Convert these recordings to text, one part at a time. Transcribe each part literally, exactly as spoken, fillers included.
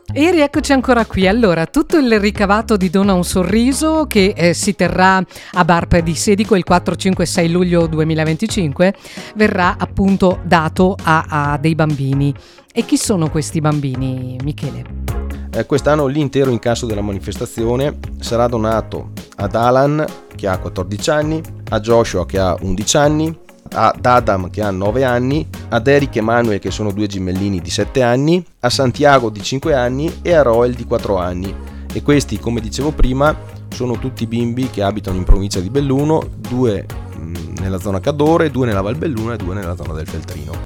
E rieccoci ancora qui. Allora, tutto il ricavato di Dona un sorriso, che eh, si terrà a Barp di Sedico il quattro, cinque e sei luglio duemilaventicinque, verrà appunto dato a, a dei bambini. E chi sono questi bambini, Michele? Eh, quest'anno l'intero incasso della manifestazione sarà donato ad Alan, che ha quattordici anni, a Joshua, che ha undici anni, ad Adam, che ha nove anni, ad Eric e Manuel, che sono due gemellini di sette anni, a Santiago di cinque anni e a Roel di quattro anni. E questi, come dicevo prima, sono tutti bimbi che abitano in provincia di Belluno, due mh, nella zona Cadore, due nella Val Belluno e due nella zona del Feltrino.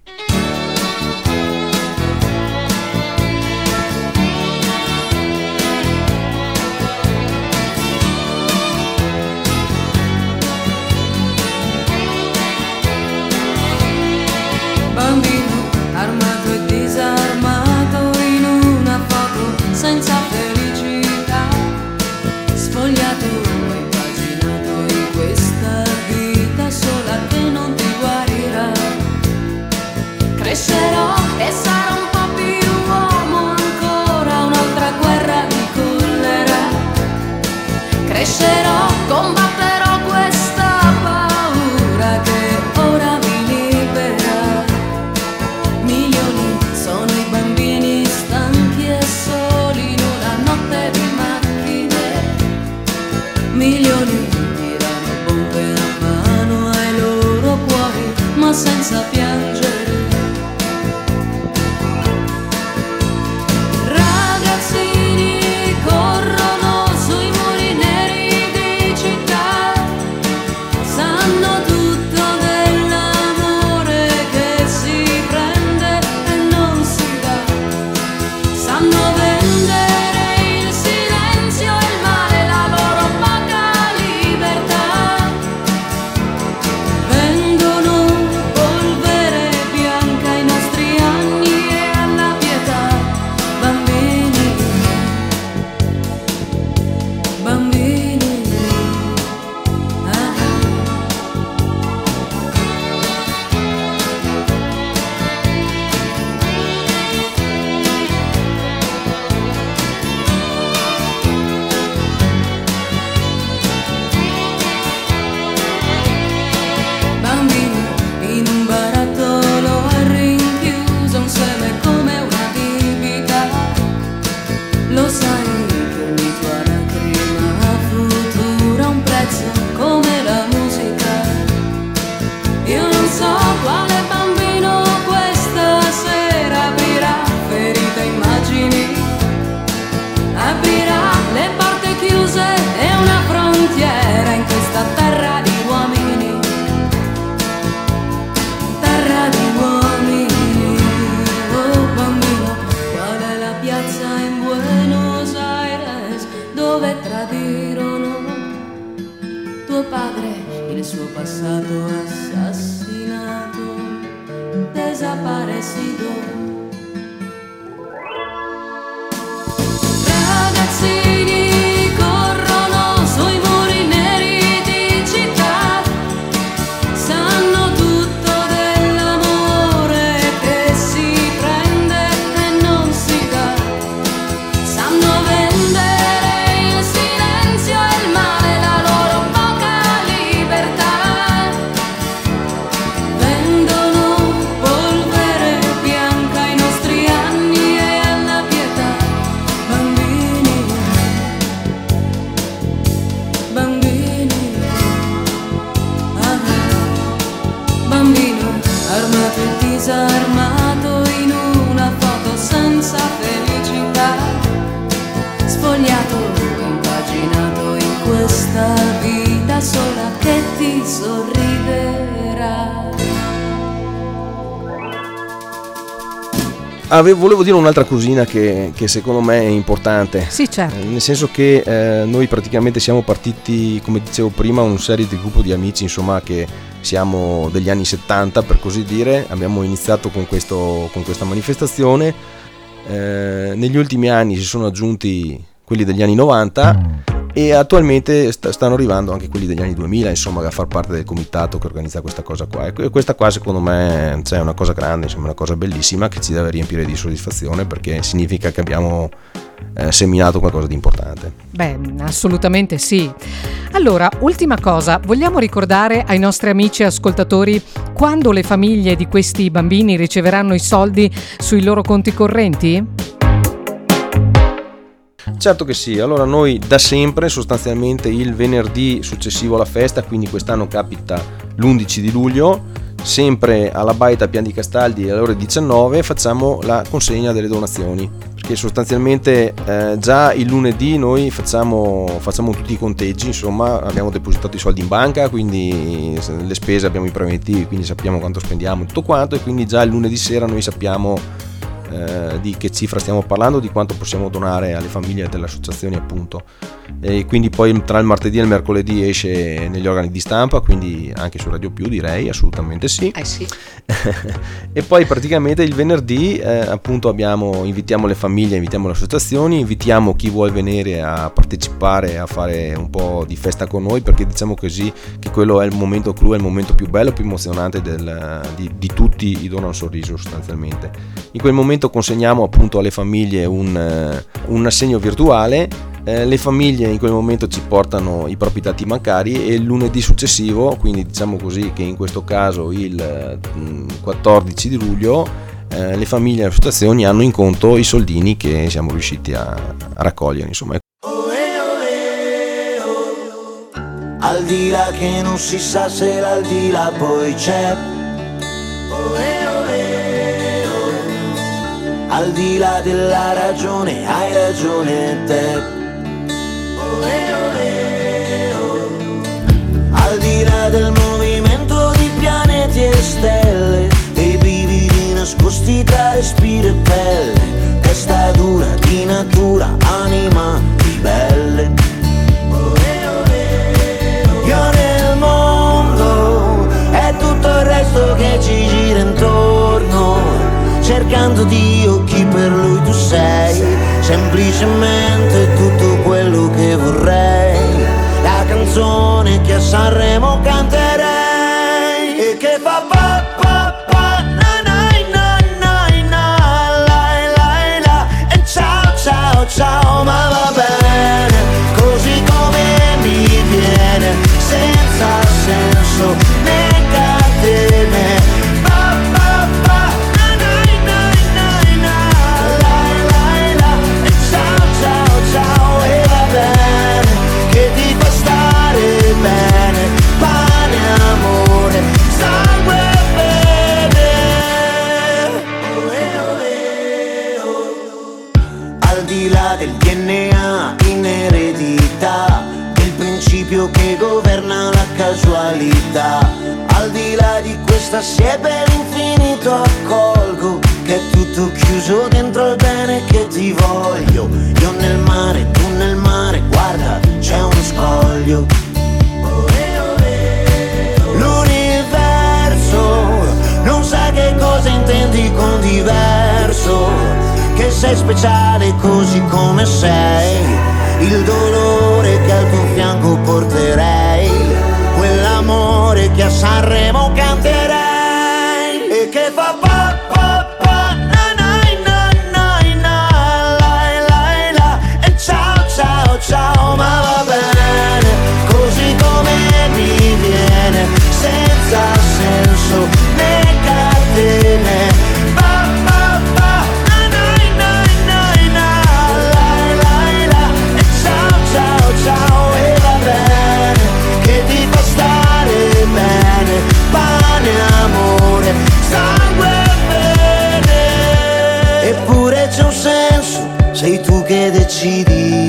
Bambino armato e disarmato in una foto senza felicità, spogliato e impaginato in questa vita sola che non ti guarirà. Crescerò e sarò un po' più uomo ancora, un'altra guerra mi cullerà. Crescerò, combatterò questa paura che ora mi libera. Milioni sono i bambini stanchi e soli in una notte di macchine. Milioni tirano bombe a mano ai loro cuori, ma senza piangere. Ragazzini corrono sui muri neri di città, sanno tutto dell'amore che si prende e non si dà, sanno vendere il silenzio e il male, la loro poca libertà. Vendono polvere bianca ai nostri anni e alla pietà. Bambini, bambini, ah. Bambino in un barattolo al rinchiuso, un seme come una bibita. Lo sai che ogni tua lacrima futura ha un prezzo come la musica. Io non so quale bambino questa sera aprirà ferite immagini, aprirà le porte chiuse e una frontiera in questa terra di uomini, terra di uomini. Oh bambino, qual è la piazza in Buenos Aires dove tradirono tuo padre, il suo passato assassinato, desaparecido? Ragazzini corrono sui muri neri di città, sanno tutto dell'amore che si prende e non si dà, sanno vendere il silenzio e il male, la loro poca libertà. Vendono polvere bianca ai nostri anni e alla pietà. Bambini, bambini, ah. Bambino armato e disarmato in una foto senza felicità, spogliato e impaginato in questa vita sola che ti sorriderà. Ave- volevo dire un'altra cosina che, che secondo me è importante. Sì, certo. Eh, Nel senso che eh, noi praticamente siamo partiti, come dicevo prima, un serie di gruppo di amici, insomma, che siamo degli anni settanta, per così dire. Abbiamo iniziato con, questo, con questa manifestazione. Eh, negli ultimi anni si sono aggiunti quelli degli anni novanta e attualmente st- stanno arrivando anche quelli degli anni duemila, insomma, a far parte del comitato che organizza questa cosa qua, e questa qua secondo me, cioè, è una cosa grande, insomma, una cosa bellissima che ci deve riempire di soddisfazione, perché significa che abbiamo eh, seminato qualcosa di importante. Beh, assolutamente sì. Allora, ultima cosa, vogliamo ricordare ai nostri amici ascoltatori quando le famiglie di questi bambini riceveranno i soldi sui loro conti correnti? Certo che sì, allora noi da sempre sostanzialmente il venerdì successivo alla festa, quindi quest'anno capita l'undici di luglio, sempre alla Baita Pian di Castaldi alle ore diciannove facciamo la consegna delle donazioni, perché sostanzialmente eh, già il lunedì noi facciamo, facciamo tutti i conteggi, insomma abbiamo depositato i soldi in banca, quindi le spese abbiamo i preventivi, quindi sappiamo quanto spendiamo e tutto quanto, e quindi già il lunedì sera noi sappiamo Eh, di che cifra stiamo parlando, di quanto possiamo donare alle famiglie delle associazioni, appunto. E quindi poi tra il martedì e il mercoledì esce negli organi di stampa, quindi anche su Radio Più, direi assolutamente sì. Eh sì. E poi praticamente il venerdì eh, appunto abbiamo, invitiamo le famiglie, invitiamo le associazioni, invitiamo chi vuole venire a partecipare, a fare un po' di festa con noi, perché diciamo così che quello è il momento clou, è il momento più bello, più emozionante del, di, di tutti i Dona un Sorriso sostanzialmente. In quel momento consegniamo appunto alle famiglie un, un assegno virtuale, eh, le famiglie in quel momento ci portano i propri dati bancari e il lunedì successivo, quindi diciamo così che in questo caso il quattordici di luglio, eh, le famiglie e le associazioni hanno in conto i soldini che siamo riusciti a, a raccogliere, insomma. Al di là che non si sa se l'aldilà poi c'è, al di là della ragione hai ragione te, al di là del movimento di pianeti e stelle, dei brividi nascosti tra respiro e pelle, testa dura di natura, anima ribelle. Io nel mondo è tutto il resto che ci gira intorno, cercando Dio chi per lui tu sei, semplicemente tutto quello che vorrei, la canzone che a Sanremo canterei e che fa pa pa pa na na na na na la la la e ciao ciao ciao, ma va bene così come mi viene, senza senso né catene. Che governa la casualità, al di là di questa siepe l'infinito accolgo, che è tutto chiuso dentro il bene che ti voglio. Io nel mare, tu nel mare, guarda c'è uno scoglio. L'universo non sa che cosa intendi con diverso, che sei speciale così come sei, il dolore che al tuo fianco porterei, quell'amore che a Sanremo canterei e che fa pa pa pa na na na na na la la la e ciao ciao ciao, ma va bene così come mi viene, senza senso né catene. Sei tu che decidi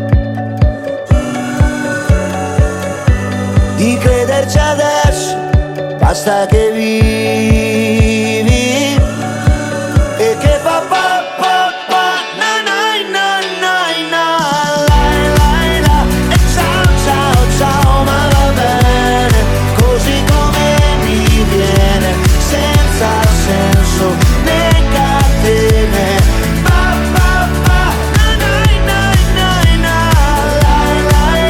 di crederci adesso, basta che vivi e che fa pa pa pa na na na na na la la la e ciao ciao ciao, ma va bene così come mi viene, senza senso né catene.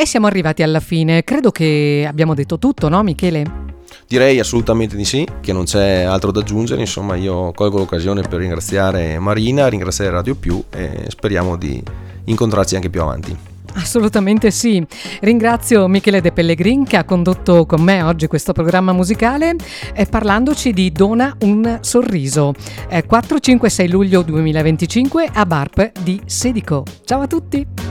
E siamo arrivati alla fine. Credo che abbiamo detto tutto, no Michele? Direi assolutamente di sì, che non c'è altro da aggiungere. Insomma, io colgo l'occasione per ringraziare Marina, ringraziare Radio Più e speriamo di incontrarci anche più avanti. Assolutamente sì. Ringrazio Michele De Pellegrin che ha condotto con me oggi questo programma musicale eh, parlandoci di Dona un sorriso, eh, quattro, cinque, sei luglio duemilaventicinque a Barp di Sedico. Ciao a tutti!